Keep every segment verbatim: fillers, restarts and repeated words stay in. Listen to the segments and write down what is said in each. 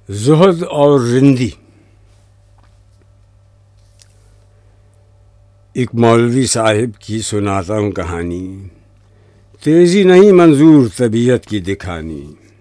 زہد اور رندی۔ ایک مولوی صاحب کی سناتا ہوں کہانی، تیزی نہیں منظور طبیعت کی دکھانی۔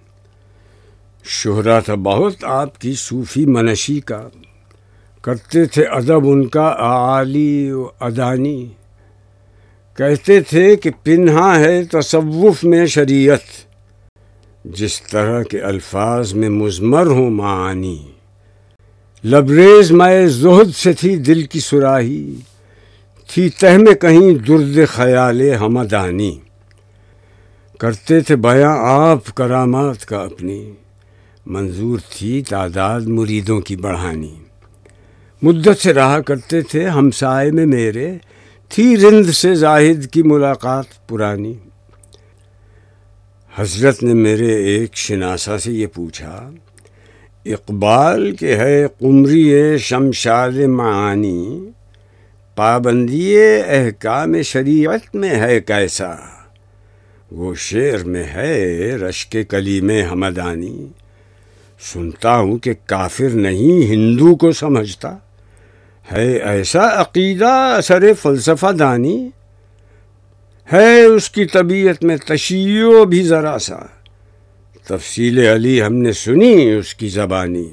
شہرا تھا بہت آپ کی صوفی منشی کا، کرتے تھے ادب ان کا اعالی و ادانی۔ کہتے تھے کہ پنہاں ہے تصوف میں شریعت، جس طرح کے الفاظ میں مضمر ہوں معانی۔ لبریز مائے زہد سے تھی دل کی سراہی، تھی تہ میں کہیں درد خیال ہمدانی۔ کرتے تھے بیاں آپ کرامات کا اپنی، منظور تھی تعداد مریدوں کی بڑھانی۔ مدت سے رہا کرتے تھے ہمسائے میں میرے، تھی رند سے زاہد کی ملاقات پرانی۔ حضرت نے میرے ایک شناسا سے یہ پوچھا، اقبال کے ہے قمری شمشاد معانی، پابندی احکام شریعت میں ہے کیسا؟ وہ شعر میں ہے رشک کلیم ہمدانی۔ سنتا ہوں کہ کافر نہیں ہندو کو سمجھتا، ہے ایسا عقیدہ اثر فلسفہ دانی۔ ہے اس کی طبیعت میں تشیع بھی ذرا سا، تفصیل علی ہم نے سنی اس کی زبانی۔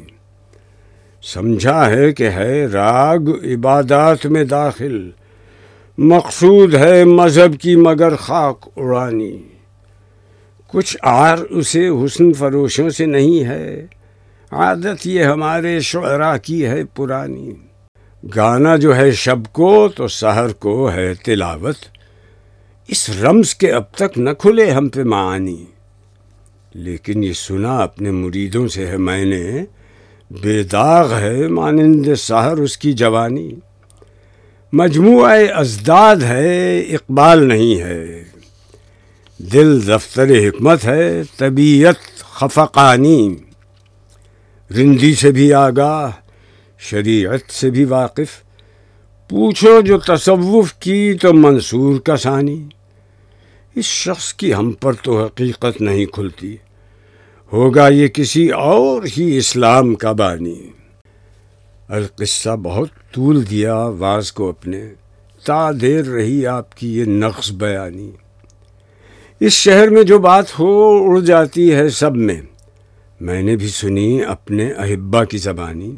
سمجھا ہے کہ ہے راگ عبادات میں داخل، مقصود ہے مذہب کی مگر خاک اڑانی۔ کچھ عار اسے حسن فروشوں سے نہیں ہے، عادت یہ ہمارے شعراء کی ہے پرانی۔ گانا جو ہے شب کو تو سحر کو ہے تلاوت، اس رمز کے اب تک نہ کھلے ہم پہ معانی۔ لیکن یہ سنا اپنے مریدوں سے ہے میں نے، بے داغ ہے مانند سحر اس کی جوانی۔ مجموعہ ازداد ہے اقبال نہیں ہے، دل دفتر حکمت ہے طبیعت خفقانی۔ رندی سے بھی آگاہ، شریعت سے بھی واقف، پوچھو جو تصوف کی تو منصور کا ثانی۔ اس شخص کی ہم پر تو حقیقت نہیں کھلتی، ہوگا یہ کسی اور ہی اسلام کا بانی۔ القصہ بہت طول دیا واز کو اپنے، تا دیر رہی آپ کی یہ نغز بیانی۔ اس شہر میں جو بات ہو اڑ جاتی ہے سب میں، میں نے بھی سنی اپنے احبا کی زبانی۔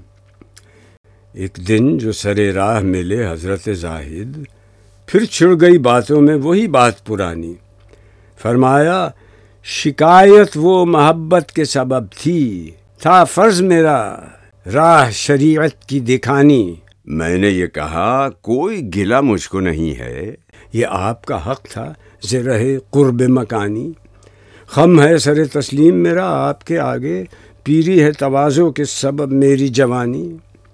ایک دن جو سرے راہ ملے حضرت زاہد، پھر چھڑ گئی باتوں میں وہی بات پرانی۔ فرمایا شکایت وہ محبت کے سبب تھی، تھا فرض میرا راہ شریعت کی دکھانی۔ میں نے یہ کہا کوئی گلہ مجھ کو نہیں ہے، یہ آپ کا حق تھا زرہ قرب مکانی۔ خم ہے سر تسلیم میرا آپ کے آگے، پیری ہے تواضع کے سبب میری جوانی۔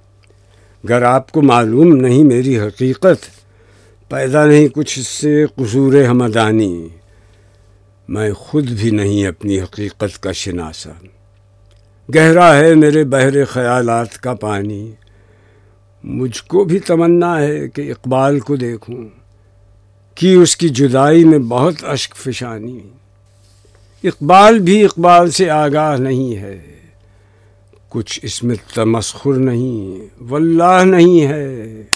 گر آپ کو معلوم نہیں میری حقیقت، پیدا نہیں کچھ اس سے قصور ہمدانی۔ میں خود بھی نہیں اپنی حقیقت کا شناسا، گہرا ہے میرے بحر خیالات کا پانی۔ مجھ کو بھی تمنا ہے کہ اقبال کو دیکھوں، کہ اس کی جدائی میں بہت اشک فشانی۔ اقبال بھی اقبال سے آگاہ نہیں ہے، کچھ اس میں تمسخر نہیں واللہ نہیں ہے۔